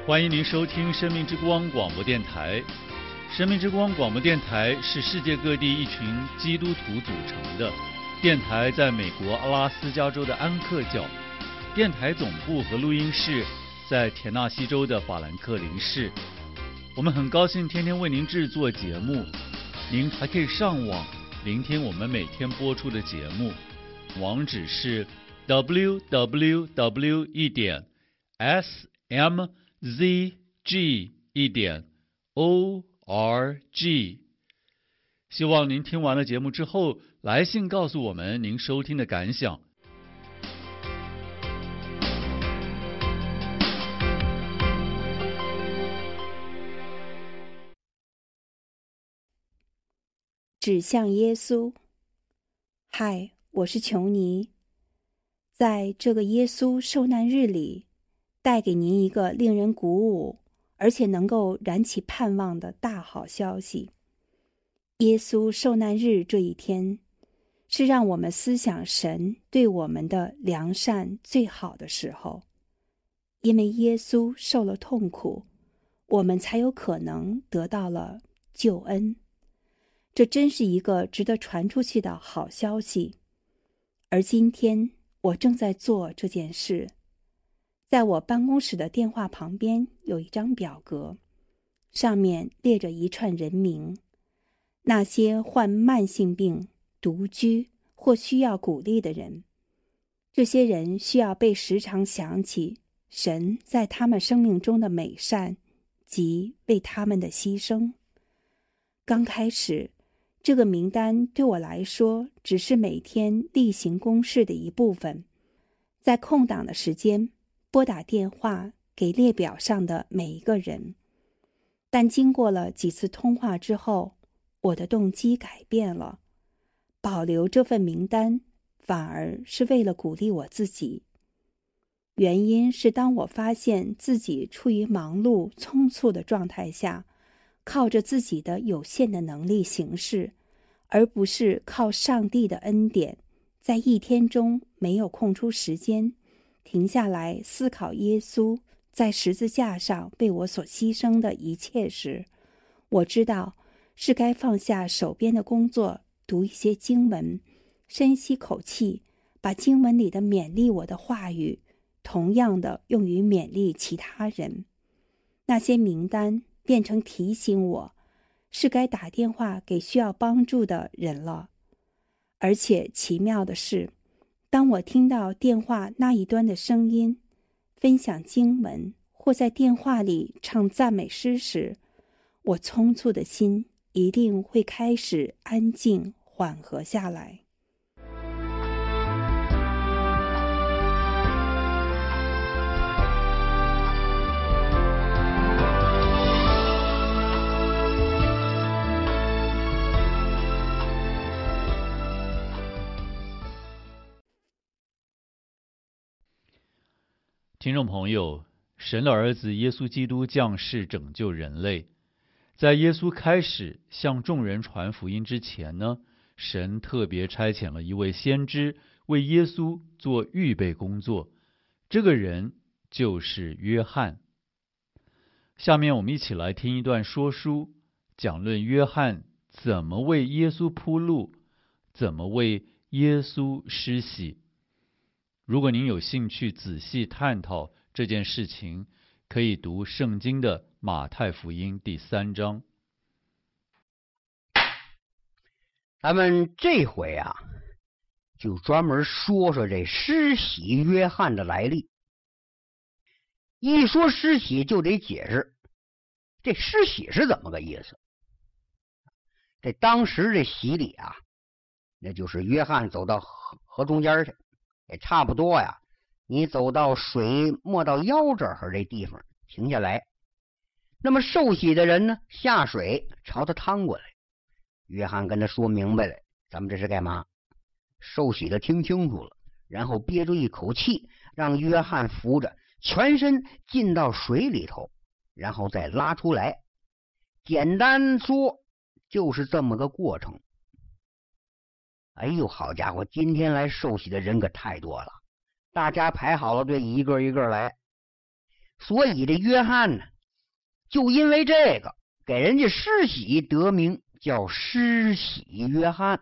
欢迎您收听生命之光广播电台。生命之光广播电台是世界各地一群基督徒组成的电台，在美国阿拉斯加州的安克角，电台总部和录音室在田纳西州的法兰克林市。我们很高兴天天为您制作节目，您还可以上网聆听我们每天播出的节目，网址是 www.smzg.org。 希望您听完了节目之后来信告诉我们您收听的感想。 指向耶稣。嗨，我是琼尼。在这个耶稣受难日里，带给您一个令人鼓舞，而且能够燃起盼望的大好消息。耶稣受难日这一天，是让我们思想神对我们的良善最好的时候。因为耶稣受了痛苦，我们才有可能得到了救恩。这真是一个值得传出去的好消息。而今天我正在做这件事。在我办公室的电话旁边有一张表格，上面列着一串人名，那些患慢性病、独居或需要鼓励的人。这些人需要被时常想起神在他们生命中的美善及为他们的牺牲。刚开始，这个名单对我来说只是每天例行公事的一部分，在空档的时间拨打电话给列表上的每一个人。但经过了几次通话之后，我的动机改变了，保留这份名单反而是为了鼓励我自己。原因是当我发现自己处于忙碌匆促的状态下，靠着自己的有限的能力行事，而不是靠上帝的恩典，在一天中没有空出时间停下来思考耶稣在十字架上为我所牺牲的一切时，我知道是该放下手边的工作，读一些经文，深吸口气，把经文里的勉励我的话语同样的用于勉励其他人。那些名单变成提醒我是该打电话给需要帮助的人了。而且奇妙的是，当我听到电话那一端的声音，分享经文或在电话里唱赞美诗时，我匆促的心一定会开始安静缓和下来。 听众朋友，神的儿子耶稣基督降世拯救人类。在耶稣开始向众人传福音之前呢，神特别差遣了一位先知为耶稣做预备工作，这个人就是约翰。下面我们一起来听一段说书，讲论约翰怎么为耶稣铺路，怎么为耶稣施洗。如果您有兴趣仔细探讨这件事情，可以读圣经的马太福音第3章。 咱们这回就专门说说这施洗约翰的来历。一说施洗就得解释这施洗是怎么个意思。这当时这洗礼那就是约翰走到河中间去，也差不多你走到水没到腰这儿这地方停下来，那么受洗的人呢，下水朝他趟过来。约翰跟他说明白了，咱们这是干嘛？受洗的听清楚了，然后憋住一口气，让约翰扶着全身进到水里头，然后再拉出来。简单说就是这么个过程。哎呦，好家伙，今天来受洗的人可太多了，大家排好了队，一个一个来。 所以这约翰呢，就因为这个给人家施洗，得名叫施洗约翰。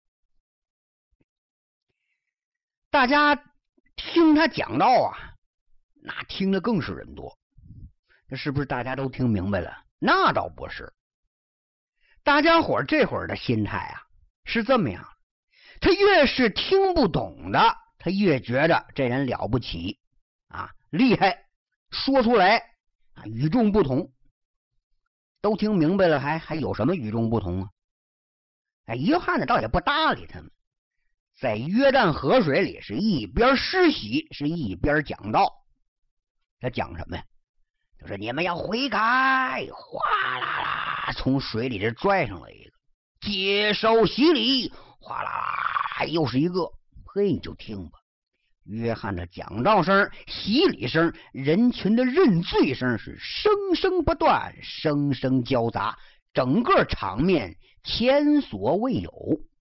大家听他讲道啊，那听的更是人多。这是不是大家都听明白了？那倒不是。大家伙这会儿的心态啊是这么样，他越是听不懂的，他越觉得这人了不起啊，厉害，说出来啊与众不同。都听明白了，还有什么与众不同啊？哎，约翰呢倒也不搭理他们，在约旦河水里是一边施洗，是一边讲道。他讲什么呀？就是你们要悔改，哗啦啦从水里这拽上来一个，接受洗礼，哗啦啦又是一个。嘿，你就听吧，约翰的讲道声、洗礼声、人群的认罪声是声声不断，声声交杂，整个场面前所未有。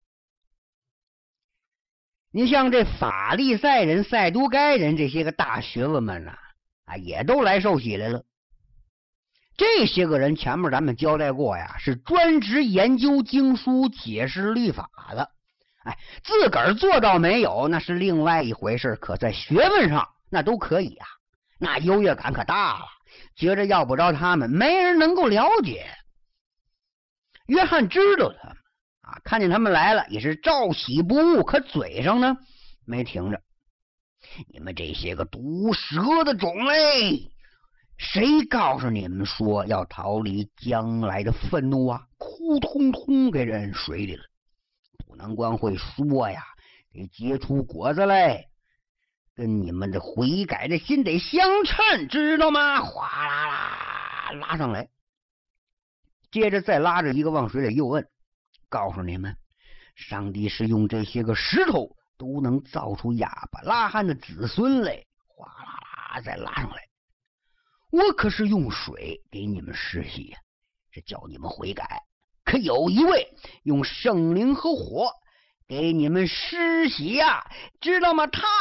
你像这法利赛人、赛都该人这些个大学问们呢，也都来受洗来了。这些个人前面咱们交代过呀，是专职研究经书、解释律法的。自个儿做到没有，那是另外一回事，可在学问上那都可以啊，那优越感可大了，觉着要不着他们，没人能够了解。约翰知道他们啊，看见他们来了，也是照喜不误，可嘴上呢没停着。你们这些个毒蛇的种类，谁告诉你们说要逃离将来的愤怒啊？扑通通给人水里了，不能光会说呀，得结出果子来，跟你们的悔改的心得相称，知道吗？哗啦啦拉上来，接着再拉着一个往水里又摁，告诉你们，上帝是用这些个石头都能造出亚伯拉罕的子孙来，哗啦啦再拉上来。我可是用水给你们施洗呀，是叫你们悔改。可有一位用圣灵和火给你们施洗呀，知道吗？他，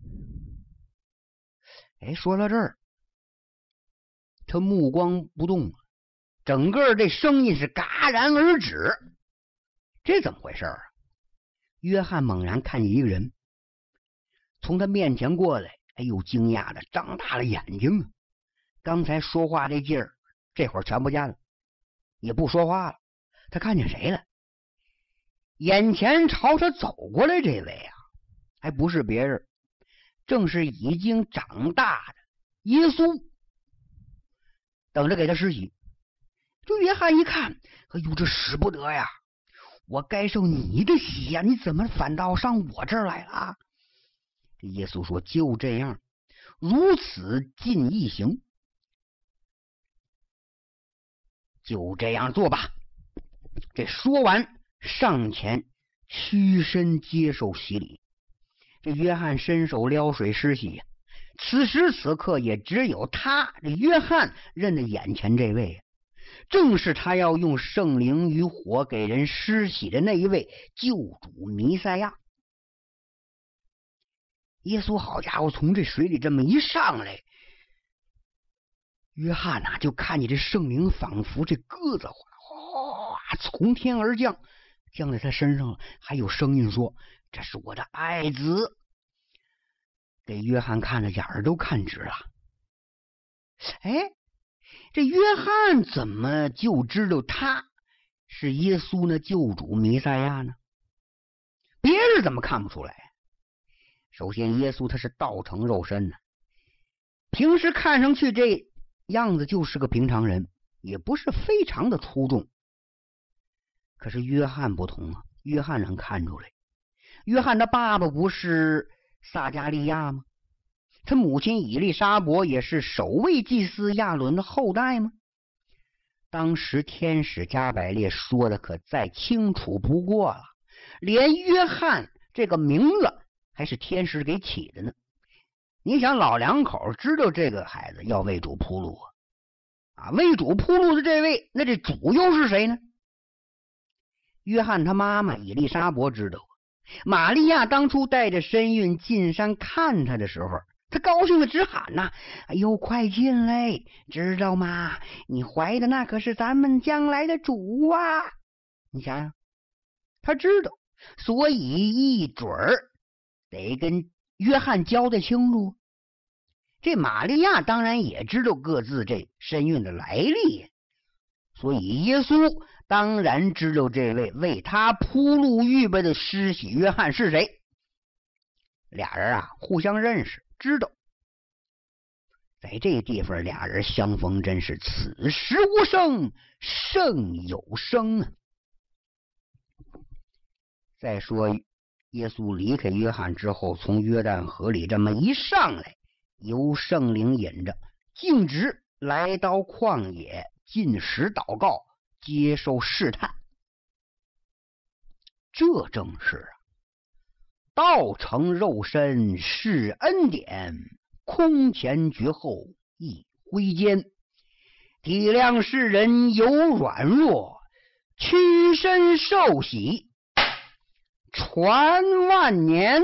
说到这儿，他目光不动了，整个这声音是戛然而止。这怎么回事啊？约翰猛然看见一个人从他面前过来，惊讶的张大了眼睛啊！刚才说话这劲儿，这会儿全不见了，也不说话了。他看见谁了？眼前朝他走过来这位啊，还不是别人，正是已经长大的耶稣，等着给他施洗。这约翰一看，哎呦，这使不得呀！我该受你的洗呀，你怎么反倒上我这儿来了？耶稣说：“就这样，如此尽一行，就这样做吧。”这说完，上前屈身接受洗礼。这约翰伸手撩水施洗呀。此时此刻，也只有他这约翰认得眼前这位，正是他要用圣灵与火给人施洗的那一位救主弥赛亚。耶稣好家伙，从这水里这么一上来，约翰就看见这圣灵仿佛这鸽子从天而降，降在他身上了。还有声音说：“这是我的爱子。”给约翰看的眼儿都看直了。这约翰怎么就知道他是耶稣呢？救主弥赛亚呢？别人怎么看不出来？首先，耶稣他是道成肉身呢，平时看上去这样子就是个平常人，也不是非常的出众。可是约翰不同啊，约翰能看出来。约翰的爸爸不是撒加利亚吗？他母亲以利沙伯也是首位祭司亚伦的后代吗？当时天使加百列说的可再清楚不过了，连约翰这个名字还是天使给起的呢。你想，老两口知道这个孩子要为主铺路啊，为主铺路的这位，那这主又是谁呢？约翰他妈妈以利沙伯知道，玛利亚当初带着身孕进山看他的时候， 他高兴的直喊呐：“哎呦，快进来！知道吗？你怀的那可是咱们将来的主啊！”你想想，他知道，所以一准儿得跟约翰交代清楚。这玛利亚当然也知道各自这身孕的来历，所以耶稣当然知道这位为他铺路预备的施洗约翰是谁。俩人啊互相认识，知道。在这地方俩人相逢，真是此时无声胜有声啊。再说耶稣离开约翰之后，从约旦河里这么一上来，由圣灵引着，径直来到旷野，禁食祷告，接受试探。这正是道成肉身是恩典，空前绝后一挥间，体谅世人有软弱，屈身受洗传万年。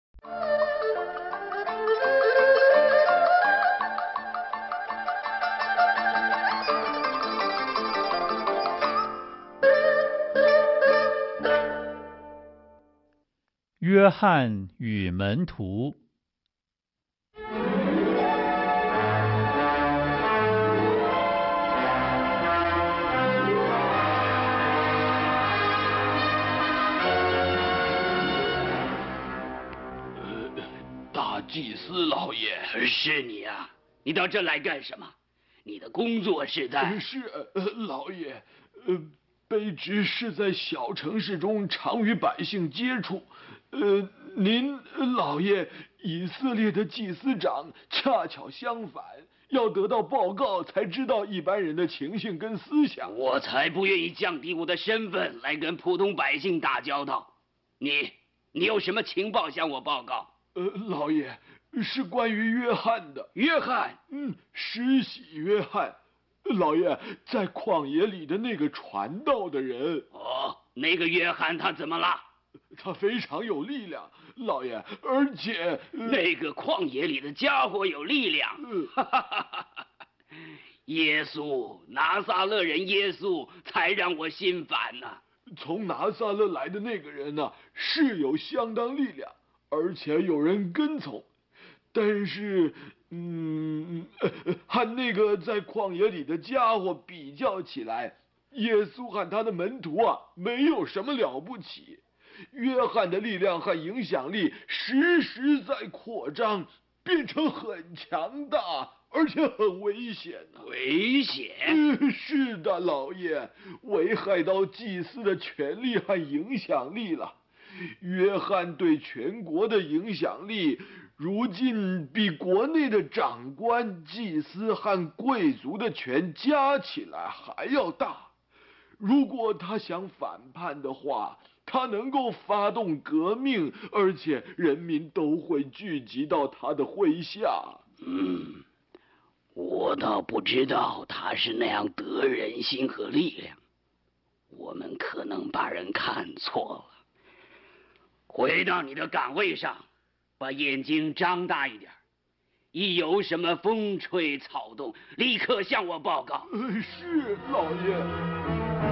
约翰与门徒。 大祭司老爷， 是你啊！你到这来干什么？你的工作是在…… 是老爷，卑职是在小城市中常与百姓接触。您老爷，以色列的祭司长恰巧相反，要得到报告才知道一般人的情形跟思想。 我才不愿意降低我的身份来跟普通百姓打交道。你有什么情报向我报告？ 老爷，是关于约翰的。 约翰？ 施洗约翰。老爷，在旷野里的那个传道的人。 哦，那个约翰他怎么了？ 他非常有力量，老爷，而且那个旷野里的家伙有力量。耶稣，拿撒勒人耶稣才让我心烦呢。 从拿撒勒来的那个人呢，是有相当力量，而且有人跟从，但是和那个在旷野里的家伙比较起来，耶稣和他的门徒啊，没有什么了不起。约翰的力量和影响力时时在扩张，变成很强大，而且很危险呢。 危险？ 是的，老爷，危害到祭司的权力和影响力了。约翰对全国的影响力，如今比国内的长官、祭司和贵族的权加起来还要大。如果他想反叛的话，他能够发动革命，而且人民都会聚集到他的麾下。 我倒不知道他是那样得人心和力量，我们可能把人看错了。回到你的岗位上，把眼睛张大一点，一有什么风吹草动，立刻向我报告。 是，老爷。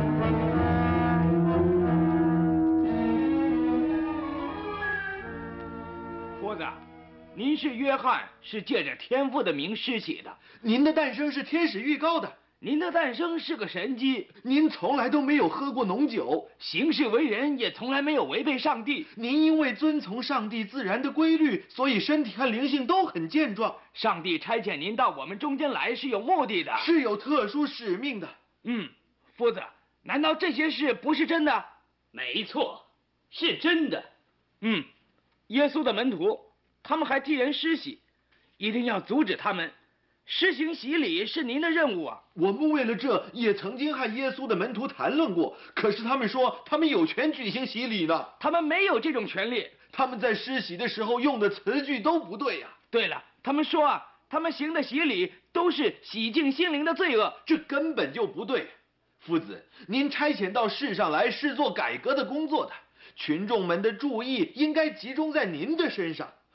夫子，您是约翰，是借着天父的名施洗的。 您的诞生是天使预告的。 您的诞生是个神迹。 您从来都没有喝过浓酒， 行事为人也从来没有违背上帝。 您因为遵从上帝自然的规律，所以身体和灵性都很健壮。 上帝差遣您到我们中间来是有目的的， 是有特殊使命的。 夫子，难道这些事不是真的？ 没错，是真的。 耶稣的门徒，他们还替人施洗，一定要阻止他们。施行洗礼是您的任务啊！ 我们为了这也曾经和耶稣的门徒谈论过，可是他们说他们有权举行洗礼呢。 他们没有这种权利。 他们在施洗的时候用的词句都不对呀。 对了，他们说啊，他们行的洗礼都是洗净心灵的罪恶， 这根本就不对。夫子，您差遣到世上来是做改革的工作的，群众们的注意应该集中在您的身上。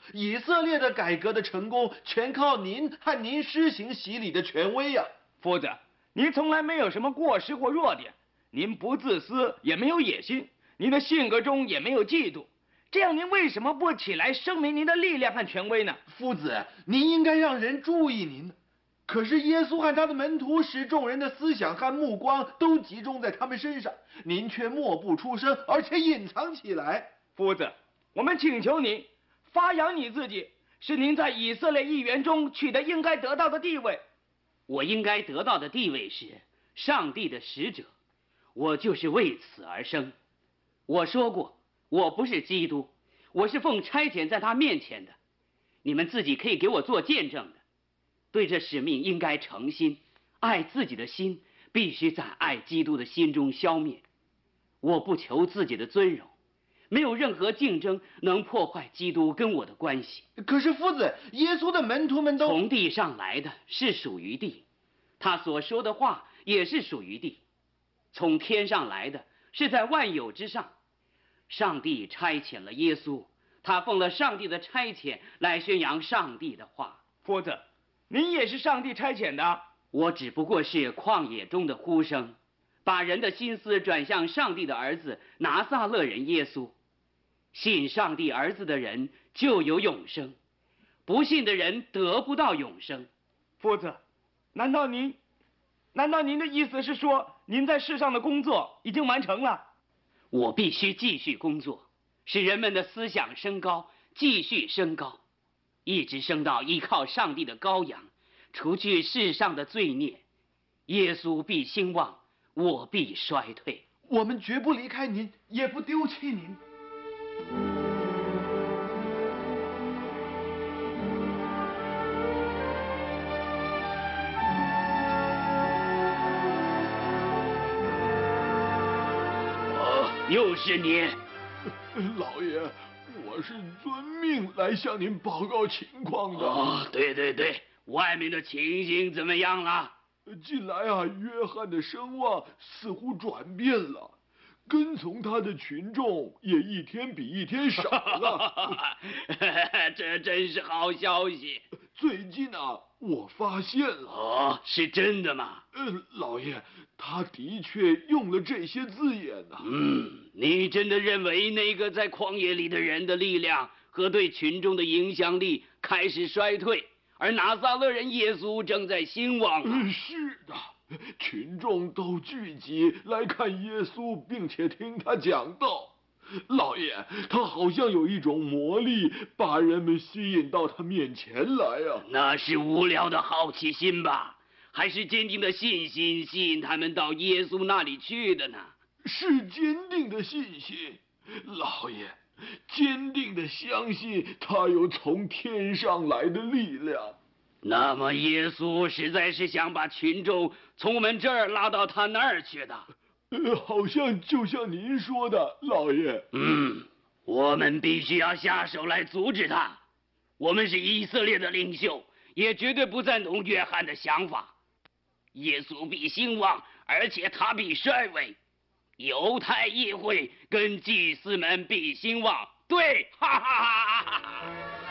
以色列的改革的成功，全靠您和您施行洗礼的权威呀。 夫子，您从来没有什么过失或弱点，您不自私，也没有野心，您的性格中也没有嫉妒。这样，您为什么不起来声明您的力量和权威呢？ 夫子，您应该让人注意您的。可是耶稣和他的门徒使众人的思想和目光都集中在他们身上，您却默不出声，而且隐藏起来。 夫子，我们请求您发扬你自己，使您在以色列议员中取得应该得到的地位。 我应该得到的地位是上帝的使者，我就是为此而生。我说过，我不是基督，我是奉差遣在他面前的，你们自己可以给我做见证的。对这使命应该诚心，爱自己的心必须在爱基督的心中消灭。我不求自己的尊荣，没有任何竞争能破坏基督跟我的关系。 可是夫子，耶稣的门徒们都从地上来的是属于地，他所说的话也是属于地；从天上来的是在万有之上。上帝差遣了耶稣，他奉了上帝的差遣来宣扬上帝的话。 夫子，您也是上帝差遣的。 我只不过是旷野中的呼声，把人的心思转向上帝的儿子拿撒勒人耶稣。信上帝儿子的人就有永生，不信的人得不到永生。 夫子，难道您的意思是说，您在世上的工作已经完成了？ 我必须继续工作，使人们的思想升高，继续升高，一直升到依靠上帝的羔羊，除去世上的罪孽。耶稣必兴旺，我必衰退。 我们绝不离开您，也不丢弃您。 又是你， 老爷，我是遵命来向您报告情况的。 哦，对，外面的情形怎么样了？ 近来啊，约翰的声望似乎转变了，跟从他的群众也一天比一天少了。 这真是好消息。 最近啊，我发现了。 哦，是真的吗？ 老爷，他的确用了这些字眼啊。 你真的认为那个在旷野里的人的力量和对群众的影响力开始衰退，而拿撒勒人耶稣正在兴旺啊？ 是的，群众都聚集来看耶稣，并且听他讲道。老爷，他好像有一种魔力，把人们吸引到他面前来啊。 那是无聊的好奇心吧？还是坚定的信心吸引他们到耶稣那里去的呢？ 是坚定的信心，老爷，坚定的相信他有从天上来的力量。 那么耶稣实在是想把群众从我们这儿拉到他那儿去的。 好像就像您说的，老爷。 我们必须要下手来阻止他。我们是以色列的领袖，也绝对不赞同约翰的想法。耶稣必兴旺，而且他必衰微。犹太议会跟祭司们必兴旺。对，哈哈哈哈哈！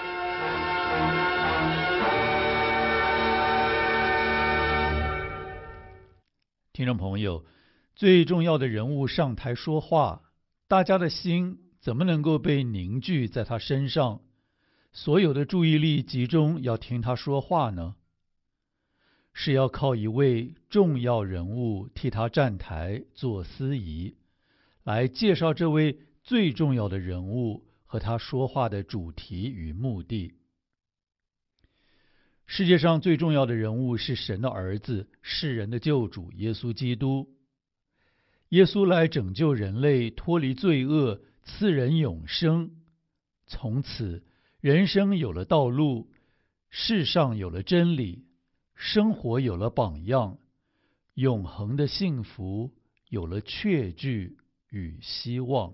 听众朋友，最重要的人物上台说话，大家的心怎么能够被凝聚在他身上？所有的注意力集中要听他说话呢？是要靠一位重要人物替他站台做司仪，来介绍这位最重要的人物和他说话的主题与目的。世界上最重要的人物是神的儿子，世人的救主耶稣基督。耶稣来拯救人类，脱离罪恶，赐人永生。从此，人生有了道路，世上有了真理，生活有了榜样，永恒的幸福有了确据与希望。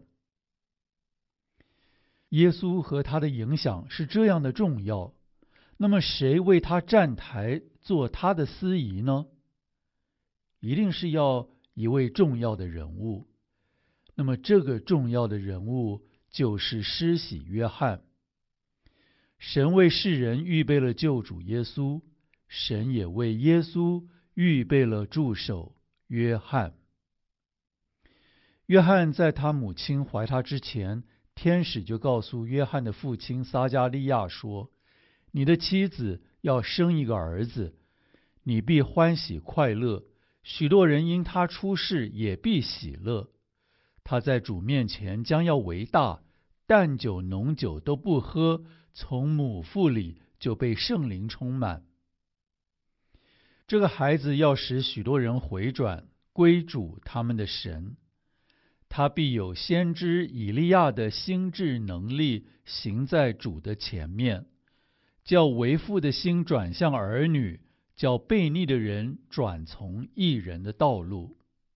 耶稣和他的影响是这样的重要，那么谁为他站台做他的司仪呢？一定是要一位重要的人物。那么这个重要的人物就是施洗约翰。 神为世人预备了救主耶稣，神也为耶稣预备了助手约翰。约翰在他母亲怀他之前，天使就告诉约翰的父亲撒迦利亚说：你的妻子要生一个儿子，你必欢喜快乐，许多人因他出世也必喜乐。他在主面前将要为大，淡酒浓酒都不喝，从母腹里就被圣灵充满。这个孩子要使许多人回转归主他们的神，他必有先知以利亚的心智能力行在主的前面，叫为父的心转向儿女，叫悖逆的人转从义人的道路。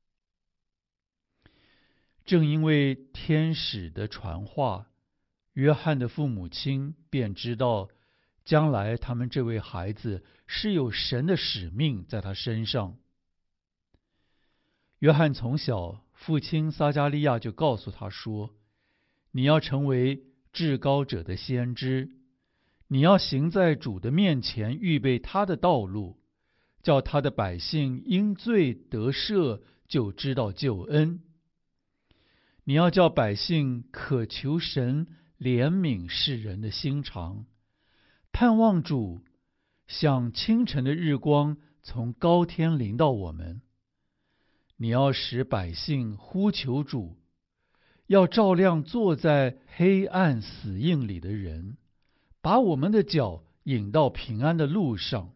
正因为天使的传话，约翰的父母亲便知道，将来他们这位孩子是有神的使命在他身上。约翰从小，父亲撒迦利亚就告诉他说：你要成为至高者的先知，你要行在主的面前，预备他的道路，叫他的百姓因罪得赦，就知道救恩。你要叫百姓渴求神怜悯世人的心肠，盼望主像清晨的日光从高天临到我们。你要使百姓呼求主，要照亮坐在黑暗死荫里的人，把我们的脚引到平安的路上。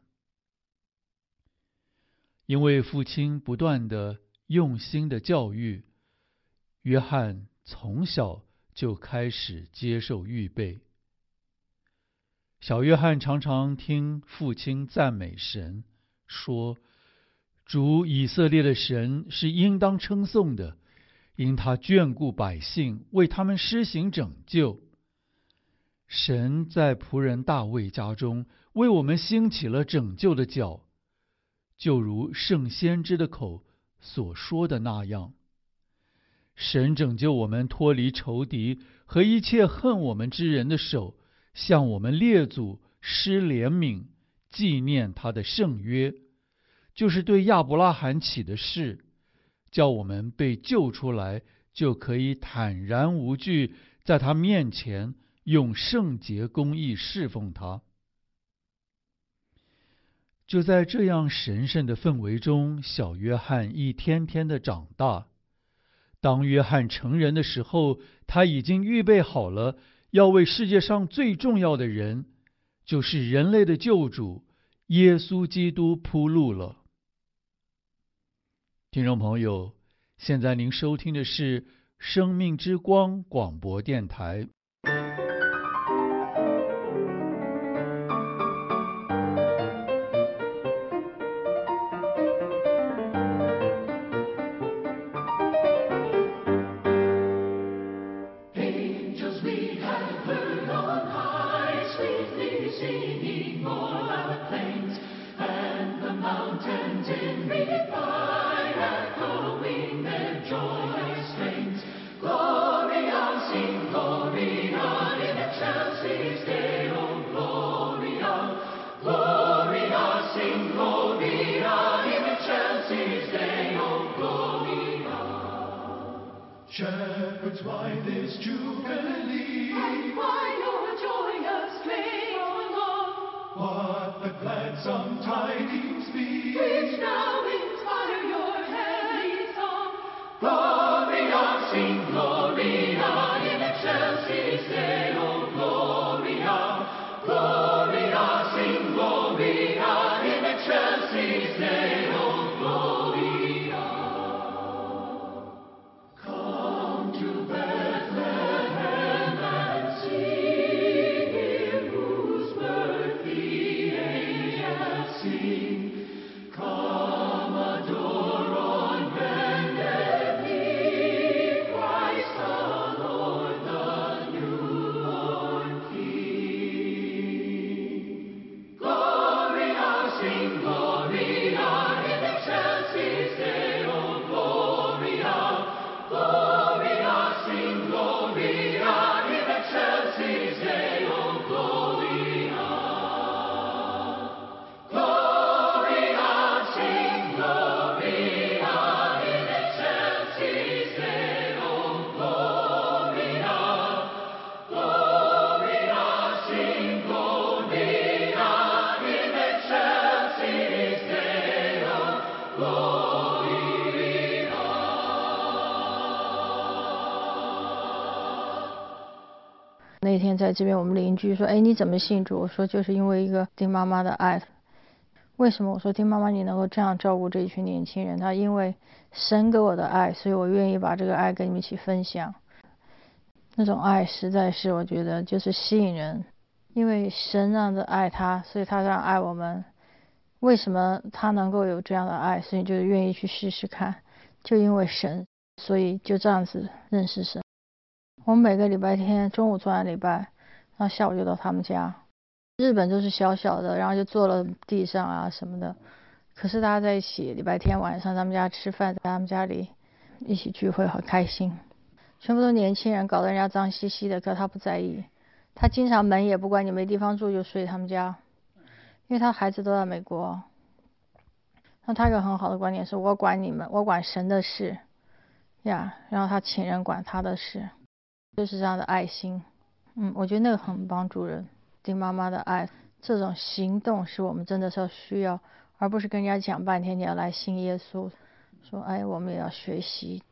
因为父亲不断的用心的教育，约翰从小就开始接受预备。小约翰常常听父亲赞美神，说：主以色列的神是应当称颂的，因他眷顾百姓，为他们施行拯救。神在仆人大卫家中为我们兴起了拯救的脚，就如圣先知的口所说的那样。神拯救我们脱离仇敌和一切恨我们之人的手，向我们列祖施怜悯，纪念他的圣约，就是对亚伯拉罕起的誓，叫我们被救出来，就可以坦然无惧，在他面前用圣洁公义侍奉他。就在这样神圣的氛围中，小约翰一天天的长大。当约翰成人的时候，他已经预备好了，要为世界上最重要的人，就是人类的救主耶稣基督铺路了。听众朋友，现在您收听的是生命之光广播电台。 Shepherds, why this jubilee? And why your joyous strains prolong? What the gladsome tidings be? Which now inspire your heavenly song. Gloria, sing Gloria, in excelsis Deo Gloria. Gloria, sing Gloria, in excelsis Deo Gloria. Come 在这边，我们邻居说，哎，你怎么信主？我说就是因为一个丁妈妈的爱。为什么？我说丁妈妈你能够这样照顾这一群年轻人，她因为神给我的爱，所以我愿意把这个爱跟你们一起分享。那种爱实在是我觉得就是吸引人，因为神让着爱他，所以他这样爱我们。为什么他能够有这样的爱？所以就愿意去试试看，就因为神，所以就这样子认识神。我们每个礼拜天中午做完礼拜，然后下午就到他们家。日本就是小小的，然后就坐了地上啊什么的。可是大家在一起，礼拜天晚上他们家吃饭，在他们家里一起聚会，很开心。全部都年轻人，搞得人家脏兮兮的，可他不在意。他经常门也不关，你没地方住就睡他们家，因为他孩子都在美国。那他有个很好的观点是，我管你们，我管神的事呀，然后他请人管他的事，就是这样的爱心。我觉得那个很帮助人。丁妈妈的爱，这种行动是我们真的是要需要，而不是跟人家讲半天你要来信耶稣，说哎我们也要学习。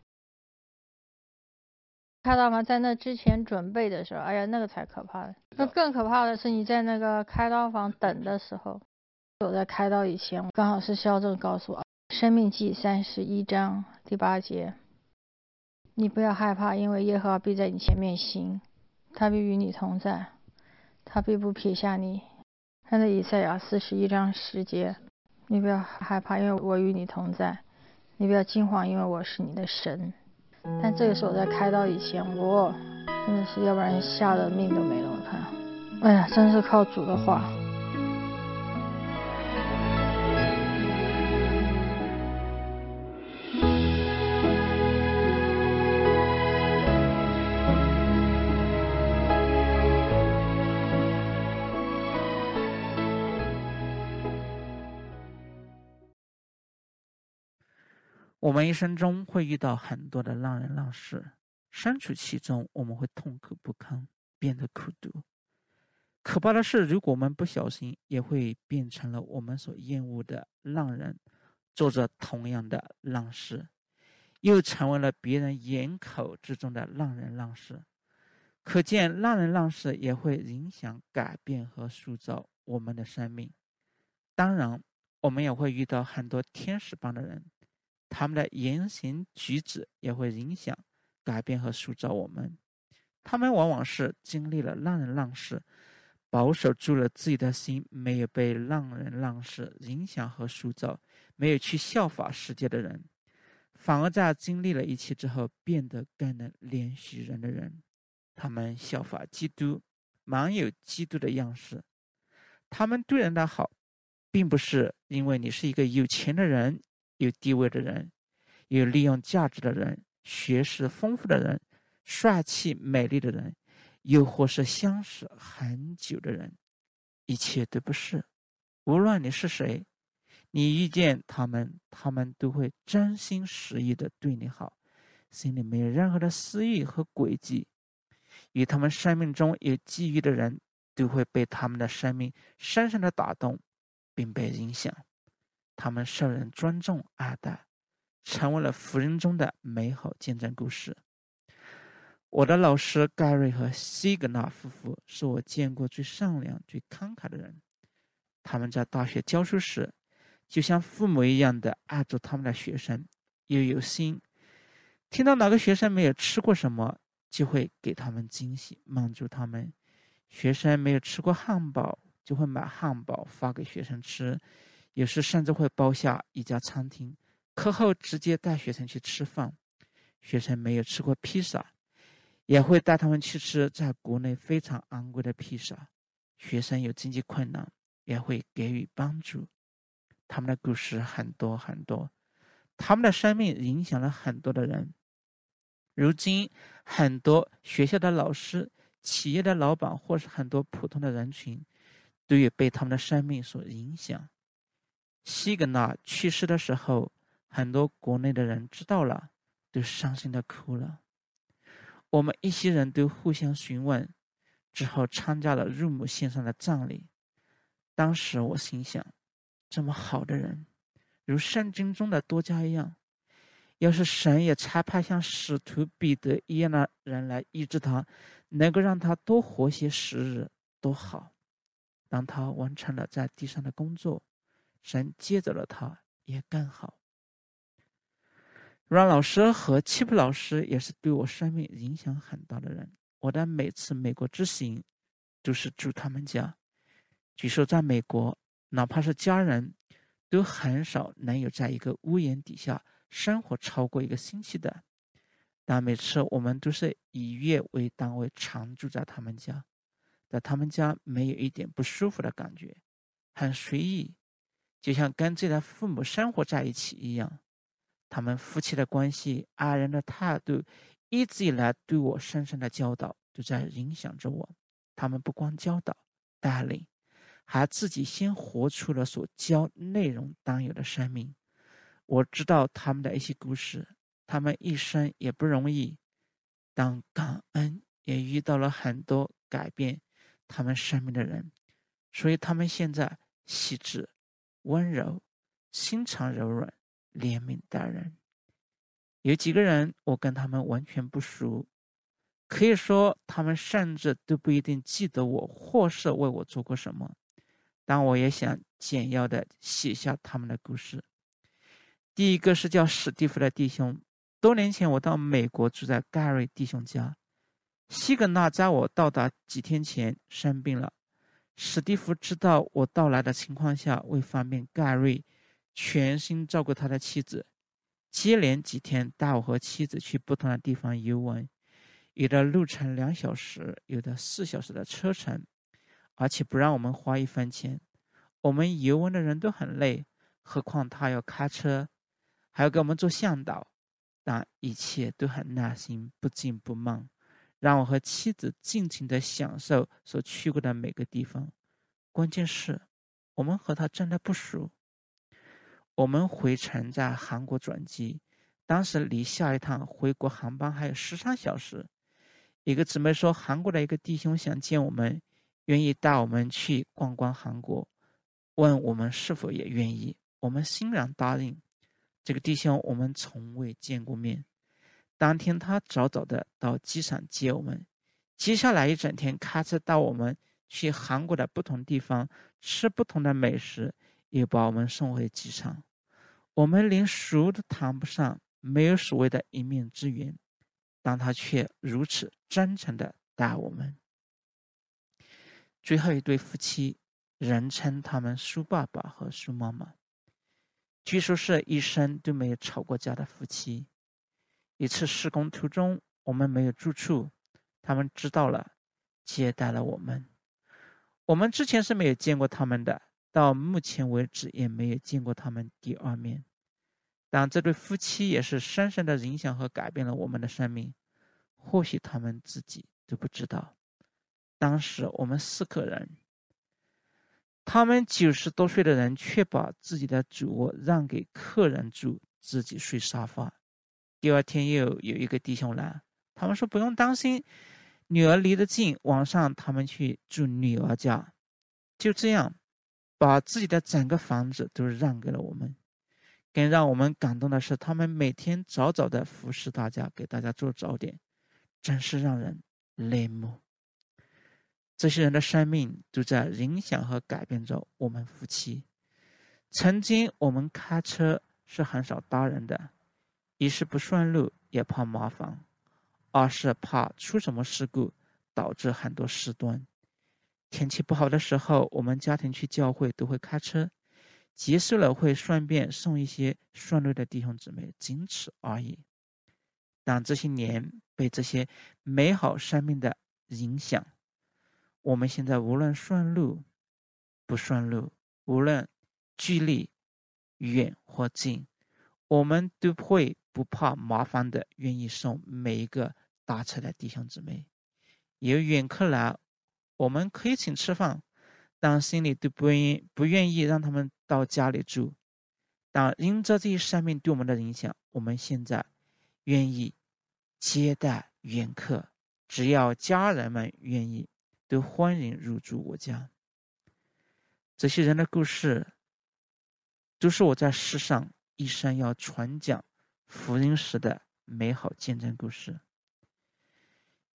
开刀房在那之前准备的时候，哎呀那个才可怕的。那更可怕的是你在那个开刀房等的时候，我在开刀以前，刚好是肖正告诉我，生命记31章第8节，你不要害怕，因为耶和华必在你前面行，他必与你同在，他必不撇下你。还在以赛亚41章10节，你不要害怕，因为我与你同在，你不要惊慌，因为我是你的神。但这个时候在开刀以前，我真的是要不然吓得命都没了。我看，哎呀，真是靠主的话。 我们一生中会遇到很多的浪人浪事，身处其中，我们会痛苦不堪，变得苦毒。可怕的是，如果我们不小心，也会变成了我们所厌恶的浪人，做着同样的浪事，又成为了别人眼口之中的浪人浪事。可见，浪人浪事也会影响、改变和塑造我们的生命。当然，我们也会遇到很多天使般的人，他们的言行举止也会影响、改变和塑造我们。他们往往是经历了浪人浪事，保守住了自己的心，没有被浪人浪事影响和塑造，没有去效法世界的人，反而在经历了一切之后，变得更能怜恤人的人。他们效法基督，满有基督的样式。他们对人的好，并不是因为你是一个有钱的人、有地位的人、有利用价值的人、学识丰富的人、帅气美丽的人，又或是相识很久的人，一切都不是。无论你是谁，你遇见他们，他们都会真心实意的对你好，心里没有任何的私欲和诡计。与他们生命中有际遇的人，都会被他们的生命深深的打动，并被影响。他们受人尊重爱戴，成为了福音中的美好见证故事。我的老师盖瑞和西格纳夫妇是我见过最善良、最慷慨的人。他们在大学教书时，就像父母一样的爱着他们的学生，又有心。听到哪个学生没有吃过什么，就会给他们惊喜，满足他们。学生没有吃过汉堡，就会买汉堡发给学生吃，有时甚至会包下一家餐厅，课后直接带学生去吃饭。学生没有吃过披萨，也会带他们去吃在国内非常昂贵的披萨。学生有经济困难，也会给予帮助。他们的故事很多很多，他们的生命影响了很多的人。如今很多学校的老师、企业的老板，或是很多普通的人群，都有被他们的生命所影响。西格纳去世的时候，很多国内的人知道了，都伤心的哭了。我们一些人都互相询问，之后参加了入母线上的葬礼。当时我心想，这么好的人，如圣经中的多加一样，要是神也差派像使徒彼得一样的人来医治他， 能够让他多活些时日多好。当他完成了在地上的工作，神接走了他也更好。阮老师和齐普老师也是对我生命影响很大的人。我的每次美国之行都是住他们家。据说在美国，哪怕是家人都很少能有在一个屋檐底下生活超过1个星期的，但每次我们都是以月为单位常住在他们家，在他们家没有一点不舒服的感觉，很随意，就像跟自己的父母生活在一起一样。他们夫妻的关系，爱人的态度，一直以来对我深深的教导都在影响着我。他们不光教导带领，还自己先活出了所教内容当有的生命。我知道他们的一些故事，他们一生也不容易，但感恩也遇到了很多改变他们生命的人，所以他们现在细致、温柔、心肠柔软、怜悯待人。有几个人我跟他们完全不熟，可以说他们甚至都不一定记得我或是为我做过什么，但我也想简要的写下他们的故事。第一个是叫史蒂夫的弟兄，多年前我到美国住在盖瑞弟兄家。西格纳在我到达几天前生病了，史蒂夫知道我到来的情况下，为方便盖瑞全心照顾他的妻子，接连几天带我和妻子去不同的地方游玩，有的路程2小时，有的4小时的车程，而且不让我们花1分钱。我们游玩的人都很累，何况他要开车，还要给我们做向导，但一切都很耐心，不紧不慢，让我和妻子尽情地享受所去过的每个地方。关键是我们和他真的不熟。我们回程在韩国转机，当时离下一趟回国航班还有13小时。一个姊妹说，韩国的一个弟兄想见我们，愿意带我们去逛逛韩国，问我们是否也愿意。我们欣然答应。这个弟兄我们从未见过面。当天他早早的到机场接我们，接下来一整天开车带我们去韩国的不同地方吃不同的美食，又把我们送回机场。我们连熟都谈不上，没有所谓的一面之缘，但他却如此真诚地待我们。最后一对夫妻，人称他们苏爸爸和苏妈妈，据说是一生都没有吵过架的夫妻。一次施工途中，我们没有住处，他们知道了，接待了我们。我们之前是没有见过他们的，到目前为止也没有见过他们第2面。但这对夫妻也是深深的影响和改变了我们的生命，或许他们自己都不知道。当时我们4个人，他们90多岁的人却把自己的主卧让给客人住，自己睡沙发。第2天又有一个弟兄来，他们说不用担心，女儿离得近，晚上他们去住女儿家。就这样把自己的整个房子都让给了我们。更让我们感动的是，他们每天早早的服侍大家，给大家做早点，真是让人泪目。这些人的生命都在影响和改变着我们夫妻。曾经我们开车是很少搭人的，一是不顺路，也怕麻烦；2是怕出什么事故，导致很多事端。天气不好的时候，我们家庭去教会都会开车，结束了会顺便送一些顺路的弟兄姊妹，仅此而已。但这些年被这些美好生命的影响，我们现在无论顺路不顺路，无论距离远或近，我们都会不怕麻烦的愿意送每一个搭车的弟兄姊妹。有远客来，我们可以请吃饭，但心里都不愿意让他们到家里住。但因着这些生命对我们的影响，我们现在愿意接待远客，只要家人们愿意，都欢迎入住我家。这些人的故事都是我在世上一生要传讲福音时的美好见证故事。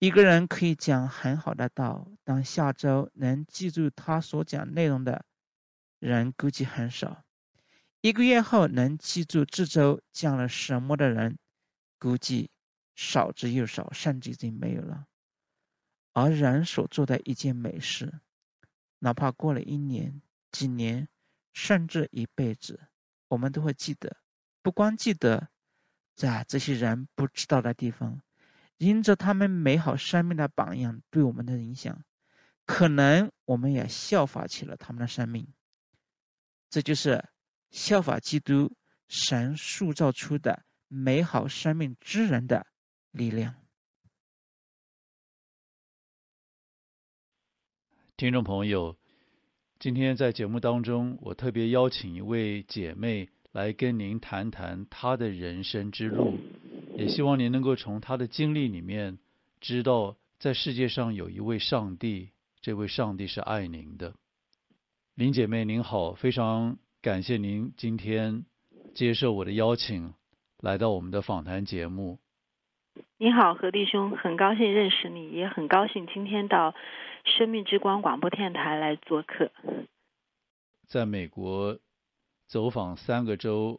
一个人可以讲很好的道，但下周能记住他所讲内容的人估计很少。1个月后能记住这周讲了什么的人估计少之又少，甚至已经没有了。而人所做的一件美事，哪怕过了1年、几年，甚至一辈子，我们都会记得。不光记得在这些人不知道的地方，因着他们美好生命的榜样对我们的影响，可能我们也效法起了他们的生命。这就是效法基督神塑造出的美好生命之人的力量。 听众朋友，今天在节目当中，我特别邀请一位姐妹来跟您谈谈她的人生之路，也希望您能够从她的经历里面知道，在世界上有一位上帝，这位上帝是爱您的。林姐妹您好，非常感谢您今天接受我的邀请，来到我们的访谈节目。 你好，何弟兄，很高兴认识你，也很高兴今天到生命之光广播电台来做客。 在美国走访3个州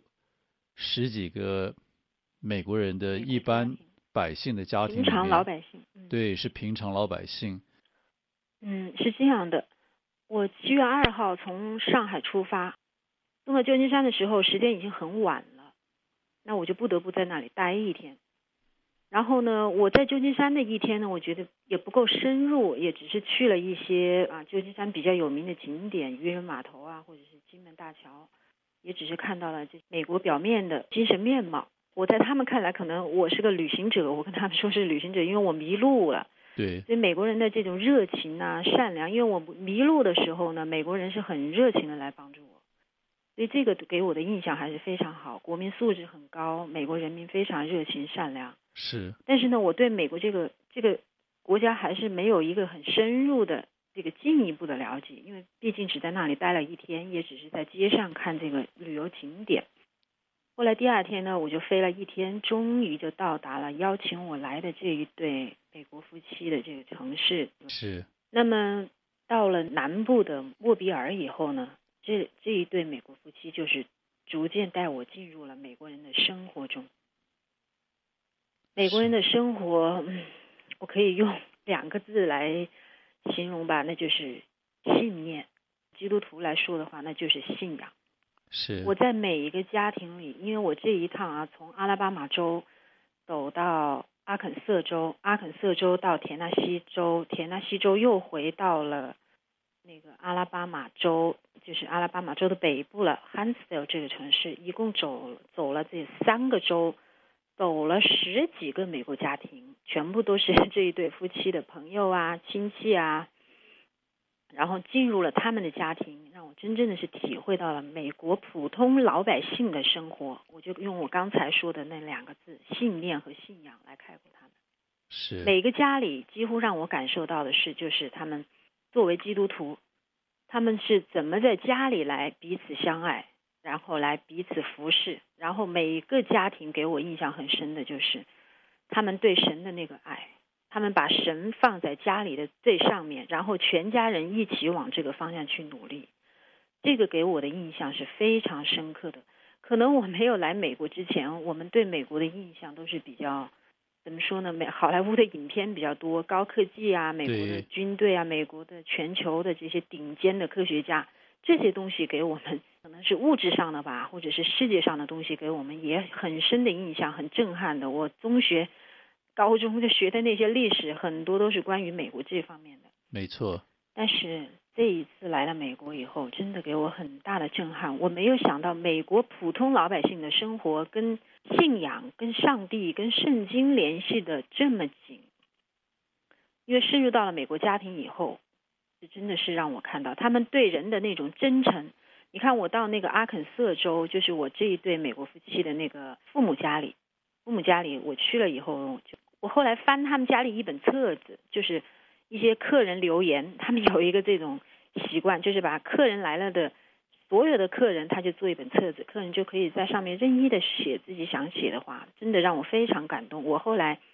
，10几个美国人的一般百姓的家庭里面， 平常老百姓， 对，是平常老百姓。 是这样的，我7月2号从上海出发，送到旧金山的时候，时间已经很晚了，那我就不得不在那里待1天。然后呢，我在旧金山的1天呢，我觉得也不够深入，也只是去了一些旧金山比较有名的景点，渔人码头啊，或者是金门大桥，也只是看到了这美国表面的精神面貌。我在他们看来，可能我是个旅行者，我跟他们说是旅行者，因为我迷路了。 对， 所以美国人的这种热情啊、善良，因为我迷路的时候呢，美国人是很热情的来帮助我，所以这个给我的印象还是非常好，国民素质很高，美国人民非常热情善良。 是， 但是呢，我对美国这个国家还是没有一个很深入的这个进一步的了解，因为毕竟只在那里待了1天，也只是在街上看这个旅游景点。后来第2天呢，我就飞了1天，终于就到达了邀请我来的这一对美国夫妻的这个城市。 是。 那么到了南部的莫比尔以后呢，这一对美国夫妻就是逐渐带我进入了美国人的生活中。美国人的生活，我可以用2个字来形容吧，那就是信念。基督徒来说的话，那就是信仰。 是。 我在每一个家庭里，因为我这一趟从阿拉巴马州走到阿肯色州，阿肯色州到田纳西州，田纳西州又回到了那个阿拉巴马州，就是阿拉巴马州的北部了 Huntsville 这个城市，一共走了这3个州，走了10几个美国家庭，全部都是这一对夫妻的朋友啊、亲戚啊，然后进入了他们的家庭，让我真正的是体会到了美国普通老百姓的生活。我就用我刚才说的那2个字，信念和信仰来概括他们。 是。 每个家里几乎让我感受到的是，就是他们作为基督徒，他们是怎么在家里来彼此相爱，然后来彼此服侍，然后每一个家庭给我印象很深的就是他们对神的那个爱，他们把神放在家里的最上面，然后全家人一起往这个方向去努力。这个给我的印象是非常深刻的。可能我没有来美国之前，我们对美国的印象都是比较怎么说呢，好莱坞的影片比较多，高科技啊，美国的军队啊，美国的全球的这些顶尖的科学家，这些东西给我们可能是物质上的吧，或者是世界上的东西给我们也很深的印象，很震撼的。我中学高中就学的那些历史很多都是关于美国这方面的。 没错。 但是这一次来了美国以后，真的给我很大的震撼。我没有想到美国普通老百姓的生活跟信仰、跟上帝、跟圣经联系的这么紧。因为深入到了美国家庭以后，这真的是让我看到他们对人的那种真诚。你看我到那个阿肯色州，就是我这一对美国夫妻的那个父母家里我去了以后，我后来翻他们家里一本册子，就是一些客人留言，他们有一个这种习惯，就是把客人来了的所有的客人，他就做一本册子，客人就可以在上面任意的写自己想写的话，真的让我非常感动。我后来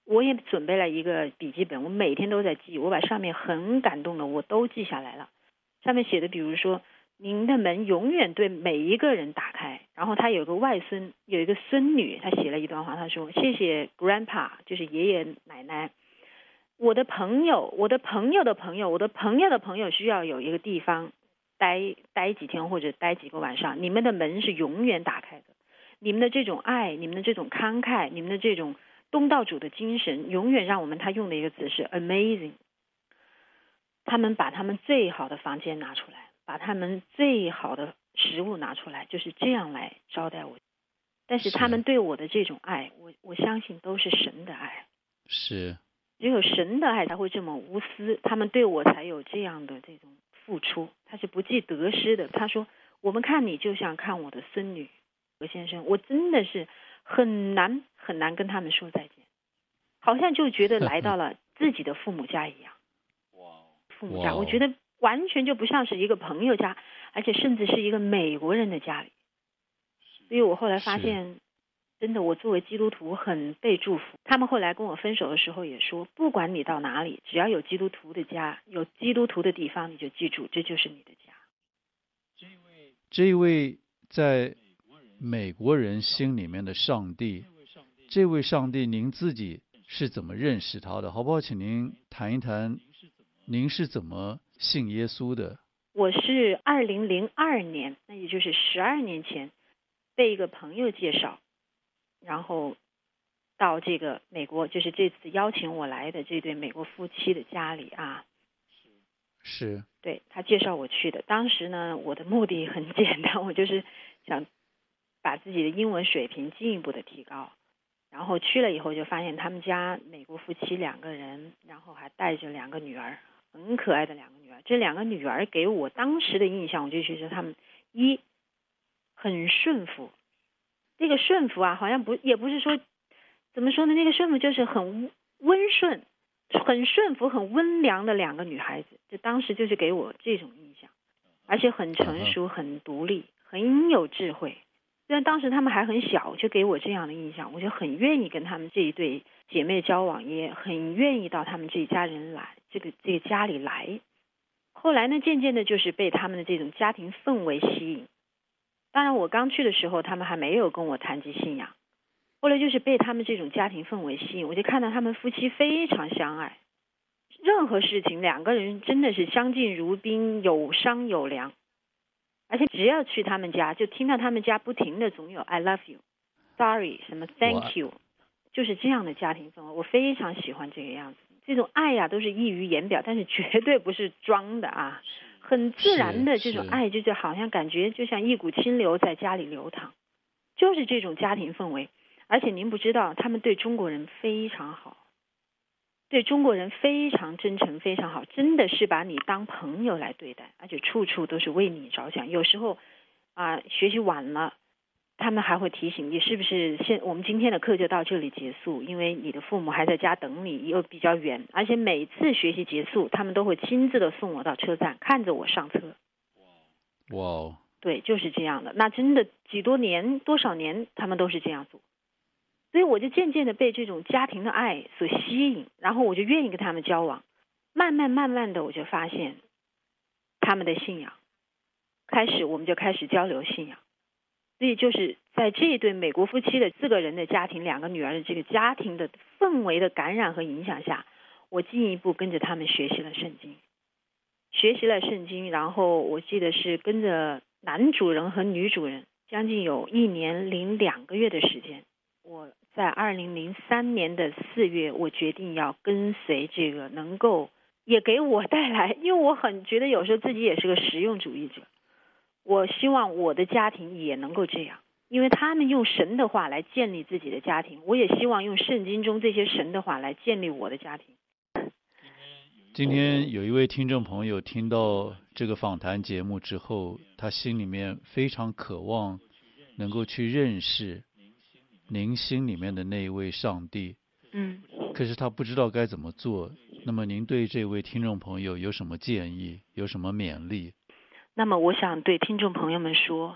我也准备了一个笔记本，我每天都在记，我把上面很感动的我都记下来了。上面写的比如说，您的门永远对每一个人打开。然后他有个外孙，有一个孙女，他写了一段话，他说谢谢 grandpa， 就是爷爷奶奶，我的朋友，我的朋友的朋友，我的朋友的朋友需要有一个地方待几天或者待几个晚上，你们的门是永远打开的，你们的这种爱，你们的这种慷慨，你们的这种东道主的精神，永远让我们，他用的一个词是 amazing。 他们把他们最好的房间拿出来，把他们最好的食物拿出来，就是这样来招待我。但是他们对我的这种爱，我相信都是神的爱， 是只有神的爱才会这么无私，他们对我才有这样的这种付出，他是不计得失的。他说我们看你就像看我的孙女何先生，我真的是很难跟他们说再见，好像就觉得来到了自己的父母家一样。父母家我觉得完全就不像是一个朋友家，而且甚至是一个美国人的家里。所以我后来发现真的我作为基督徒很被祝福。他们后来跟我分手的时候也说，不管你到哪里，只要有基督徒的家，有基督徒的地方，你就记住这就是你的家。 这一位在美国人心里面的上帝，这位上帝您自己是怎么认识他的？好不好请您谈一谈您是怎么信耶稣的？ 我是2002年，那也就是12年前被一个朋友介绍，然后到这个美国，就是这次邀请我来的这对美国夫妻的家里啊。 是。 对，他介绍我去的。当时呢，我的目的很简单，我就是想把自己的英文水平进一步的提高。然后去了以后就发现他们家美国夫妻2个人，然后还带着2个女儿，很可爱的2个女儿。这2个女儿给我当时的印象，我就觉得他们很顺服。这个顺服啊，好像也不是说怎么说呢，那个顺服就是很温顺，很顺服，很温良的2个女孩子。这当时就是给我这种印象，而且很成熟，很独立，很有智慧。虽然当时他们还很小，就给我这样的印象，我就很愿意跟他们这一对姐妹交往，也很愿意到他们这一家人来这个家里来。后来呢，渐渐的就是被他们的这种家庭氛围吸引。当然我刚去的时候他们还没有跟我谈及信仰，后来就是被他们这种家庭氛围吸引，我就看到他们夫妻非常相爱，任何事情2个人真的是相敬如宾，有商有量。而且只要去他们家，就听到他们家不停的总有 I love you Sorry 什么 Thank you， 就是这样的家庭氛围，我非常喜欢这个样子。这种爱呀都是溢于言表，但是绝对不是装的啊，很自然的这种爱，就是好像感觉就像一股清流在家里流淌，就是这种家庭氛围。而且您不知道，他们对中国人非常好，对中国人非常真诚，非常好，真的是把你当朋友来对待，而且处处都是为你着想。有时候学习晚了，他们还会提醒你是不是我们今天的课就到这里结束，因为你的父母还在家等你，又比较远。而且每次学习结束，他们都会亲自的送我到车站，看着我上车。 哇， 对，就是这样的。那真的多少年他们都是这样做。所以我就渐渐的被这种家庭的爱所吸引，然后我就愿意跟他们交往。慢慢的我就发现他们的信仰，我们就开始交流信仰。所以就是在这一对美国夫妻的4个人的家庭，2个女儿的这个家庭的氛围的感染和影响下，我进一步跟着他们学习了圣经。然后我记得是跟着男主人和女主人将近有1年零2个月的时间。我在2003年的4月，我决定要跟随这个能够也给我带来，因为我很觉得有时候自己也是个实用主义者，我希望我的家庭也能够这样，因为他们用神的话来建立自己的家庭，我也希望用圣经中这些神的话来建立我的家庭。 今天有一位听众朋友听到这个访谈节目之后，他心里面非常渴望能够去认识您心里面的那一位上帝，可是他不知道该怎么做。那么您对这位听众朋友有什么建议，有什么勉励？ 那么我想对听众朋友们说，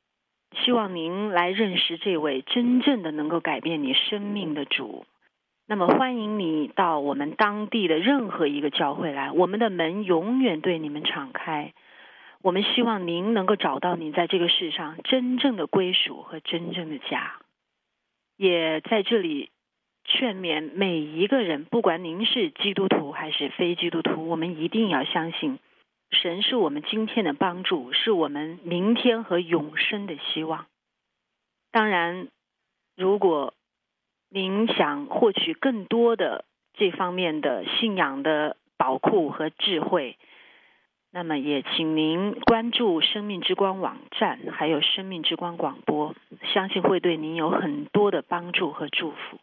希望您来认识这位真正的能够改变你生命的主。 那么欢迎你到我们当地的任何一个教会来，我们的门永远对你们敞开。我们希望您能够找到您在这个世上真正的归属和真正的家。也在这里劝勉每一个人，不管您是基督徒还是非基督徒，我们一定要相信神是我们今天的帮助，是我们明天和永生的希望。当然，如果您想获取更多的这方面的信仰的宝库和智慧，那么也请您关注生命之光网站，还有生命之光广播，相信会对您有很多的帮助和祝福。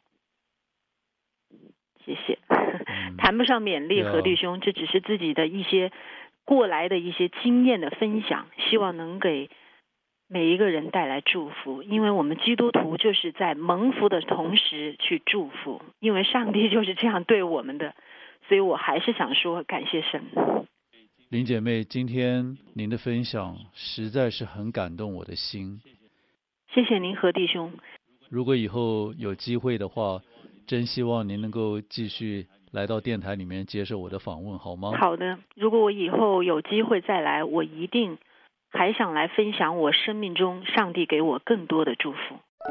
谢谢。谈不上勉励何弟兄，这只是自己的一些过来的一些经验的分享，希望能给每一个人带来祝福。因为我们基督徒就是在蒙福的同时去祝福，因为上帝就是这样对我们的，所以我还是想说感谢神。 林姐妹，今天您的分享实在是很感动我的心。 谢谢您何弟兄。 如果以后有机会的话，真希望您能够继续来到电台里面接受我的访问，好吗？ 好的，如果我以后有机会再来，我一定还想来分享我生命中上帝给我更多的祝福。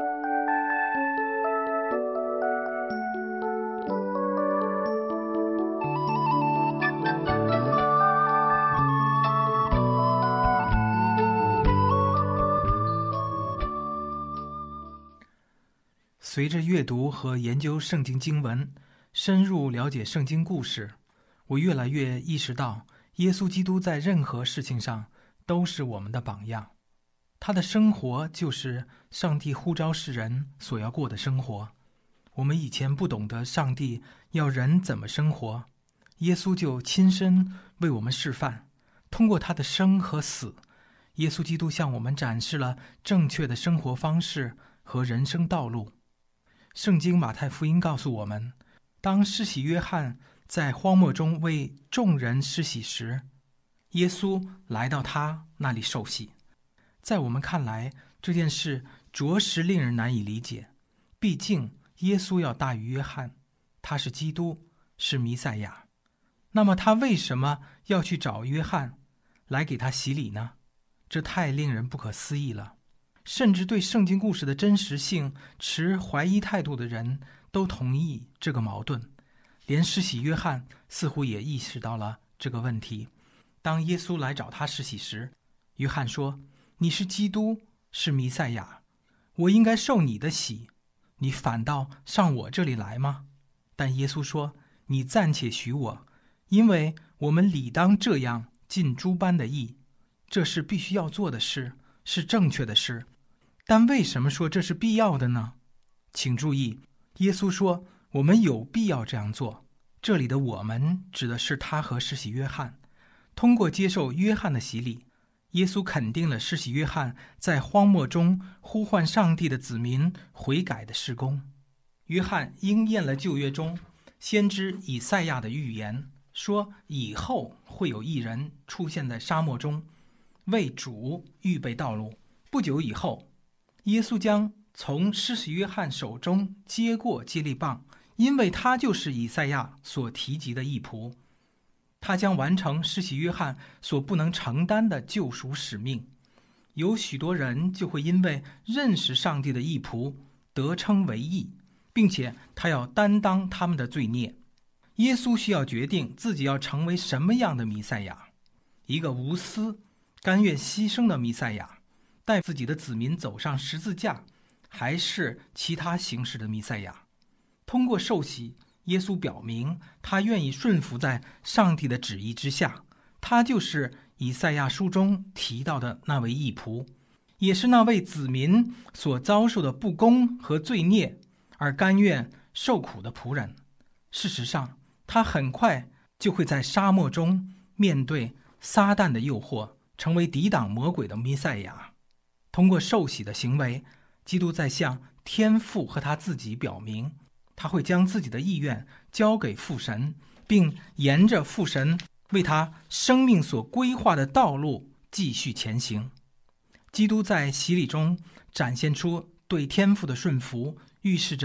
随着阅读和研究圣经经文，深入了解圣经故事，我越来越意识到，耶稣基督在任何事情上都是我们的榜样。他的生活就是上帝呼召世人所要过的生活。我们以前不懂得上帝要人怎么生活，耶稣就亲身为我们示范。通过他的生和死，耶稣基督向我们展示了正确的生活方式和人生道路。圣经马太福音告诉我们，当施洗约翰在荒漠中为众人施洗时，耶稣来到他那里受洗。在我们看来，这件事着实令人难以理解。毕竟耶稣要大于约翰，他是基督，是弥赛亚。那么他为什么要去找约翰来给他洗礼呢？这太令人不可思议了。甚至对圣经故事的真实性持怀疑态度的人都同意这个矛盾，连施洗约翰似乎也意识到了这个问题。当耶稣来找他施洗时，约翰说：“你是基督，是弥赛亚，我应该受你的洗，你反倒上我这里来吗？”但耶稣说：“你暂且许我，因为我们理当这样尽诸般的义，这是必须要做的事，是正确的事。但为什么说这是必要的呢？”请注意，耶稣说我们有必要这样做，这里的我们指的是他和施洗约翰。通过接受约翰的洗礼，耶稣肯定了施洗约翰在荒漠中呼唤上帝的子民悔改的事工。约翰应验了旧约中先知以赛亚的预言，说以后会有一人出现在沙漠中，为主预备道路。不久以后，耶稣将从施洗约翰手中接过接力棒，因为他就是以赛亚所提及的义仆。他将完成施洗约翰所不能承担的救赎使命。有许多人就会因为认识上帝的义仆得称为义，并且他要担当他们的罪孽。耶稣需要决定自己要成为什么样的弥赛亚，一个无私甘愿牺牲的弥赛亚，带自己的子民走上十字架，还是其他形式的弥赛亚。通过受洗，耶稣表明他愿意顺服在上帝的旨意之下，他就是以赛亚书中提到的那位义仆，也是那位子民所遭受的不公和罪孽而甘愿受苦的仆人。事实上，他很快就会在沙漠中面对撒旦的诱惑，成为抵挡魔鬼的弥赛亚。通过受洗的行为，基督在向天父和他自己表明，他会将自己的意愿交给父神，并沿着父神为他生命所规划的道路继续前行。基督在洗礼中展现出对天父的顺服，预示着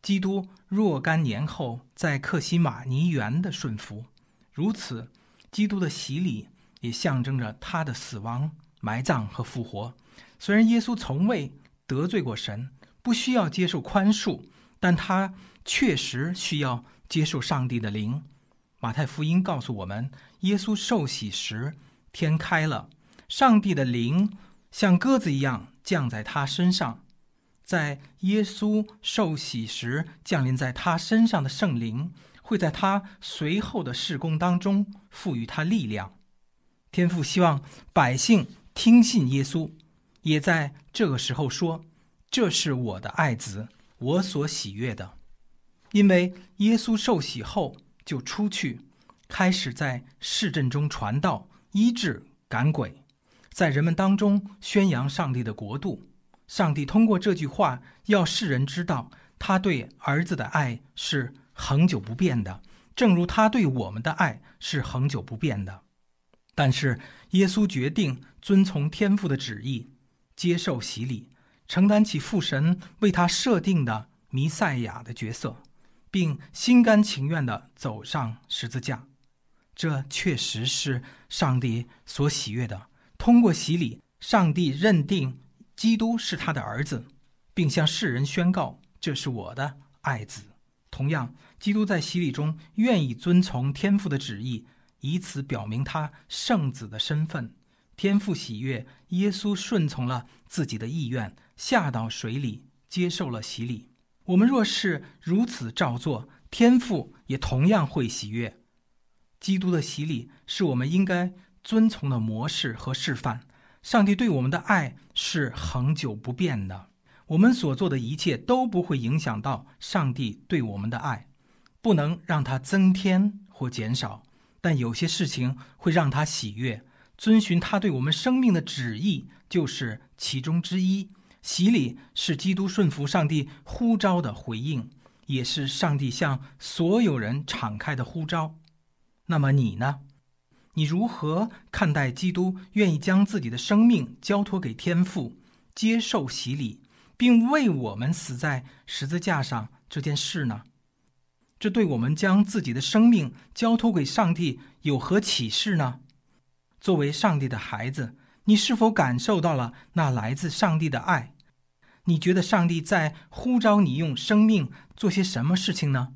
基督若干年后在客西马尼园的顺服。如此，基督的洗礼也象征着他的死亡、埋葬和复活。虽然耶稣从未得罪过神，不需要接受宽恕，但他确实需要接受上帝的灵。马太福音告诉我们，耶稣受洗时，天开了，上帝的灵像鸽子一样降在他身上。在耶稣受洗时降临在他身上的圣灵，会在他随后的事工当中赋予他力量。天父希望百姓听信耶稣，也在这个时候说，这是我的爱子，我所喜悦的。因为耶稣受洗后就出去，开始在市镇中传道、医治、赶鬼，在人们当中宣扬上帝的国度。上帝通过这句话要世人知道，他对儿子的爱是恒久不变的，正如他对我们的爱是恒久不变的。但是耶稣决定遵从天父的旨意，接受洗礼，承担起父神为他设定的弥赛亚的角色，并心甘情愿地走上十字架。这确实是上帝所喜悦的。通过洗礼，上帝认定基督是他的儿子，并向世人宣告，这是我的爱子。同样，基督在洗礼中愿意遵从天父的旨意，以此表明他圣子的身份。天父喜悦耶稣顺从了自己的意愿，下到水里接受了洗礼。我们若是如此照做，天父也同样会喜悦。基督的洗礼是我们应该遵从的模式和示范。上帝对我们的爱是恒久不变的，我们所做的一切都不会影响到上帝对我们的爱，不能让它增添或减少，但有些事情会让他喜悦。遵循他对我们生命的旨意就是其中之一。洗礼是基督顺服上帝呼召的回应，也是上帝向所有人敞开的呼召。那么你呢？你如何看待基督愿意将自己的生命交托给天父，接受洗礼，并为我们死在十字架上这件事呢？这对我们将自己的生命交托给上帝有何启示呢？作为上帝的孩子，你是否感受到了那来自上帝的爱？你觉得上帝在呼召你用生命做些什么事情呢？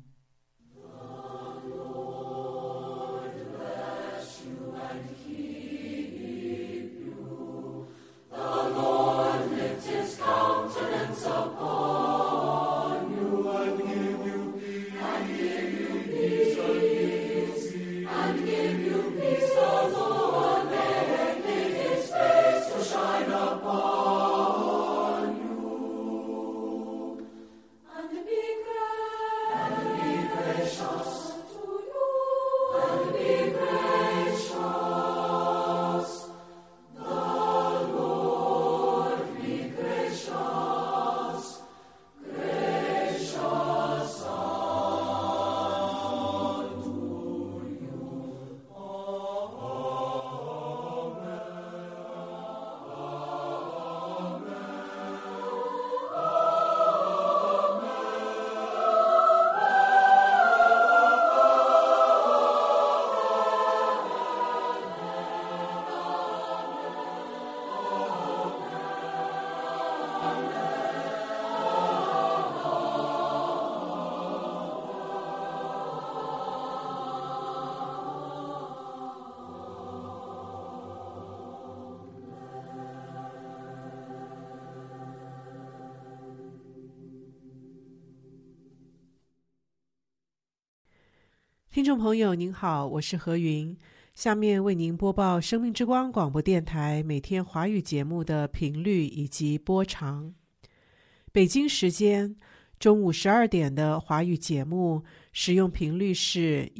听众朋友您好，我是何云，下面为您播报生命之光广播电台每天华语节目的频率以及播长。北京时间中午12点的华语节目使用频率是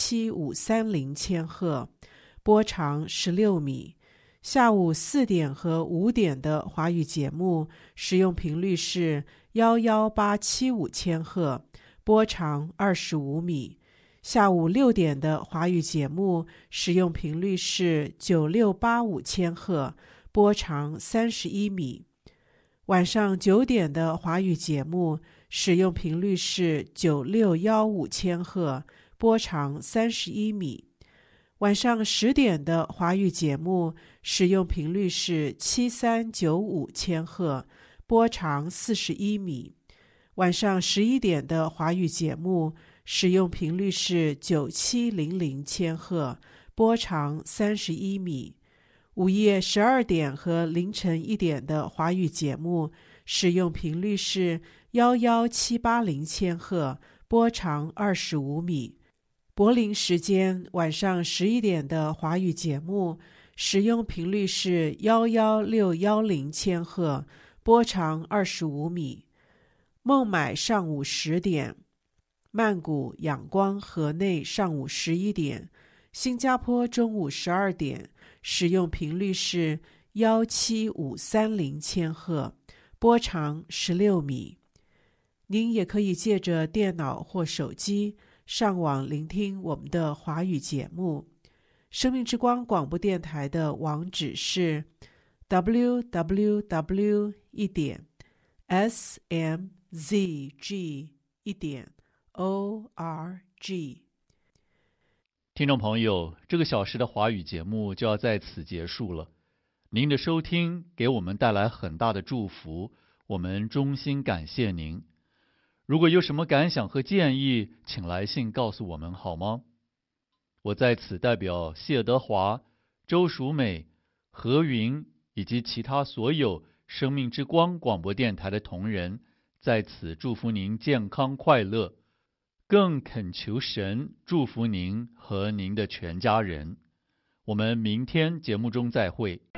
17530千赫，波长16米。下午4点和5点的华语节目使用频率是11875千赫，波长25米。下午6点的华语节目使用频率是9685千赫，波长31米。晚上9点的华语节目使用频率是9615千赫，波长31米。晚上10点的华语节目使用频率是7395千赫，波长41米。晚上11点的华语节目使用频率是9700千赫，波长31米。午夜12点和凌晨1点的华语节目使用频率是11780千赫，波长25米。柏林时间晚上11点的华语节目使用频率是11610千赫，波长25米。孟买上午10点，曼谷、仰光、河内上午11点，新加坡中午12点，使用频率是17530千赫，波长16米。您也可以借着电脑或手机上网聆听我们的华语节目。生命之光广播电台的网址是 www.smzg.org。 听众朋友，这个小时的华语节目就要在此结束了。您的收听给我们带来很大的祝福，我们衷心感谢您。如果有什么感想和建议，请来信告诉我们好吗？我在此代表谢德华、周淑美、何云以及其他所有生命之光广播电台的同仁，在此祝福您健康快乐，更恳求神祝福您和您的全家人。我们明天节目中再会。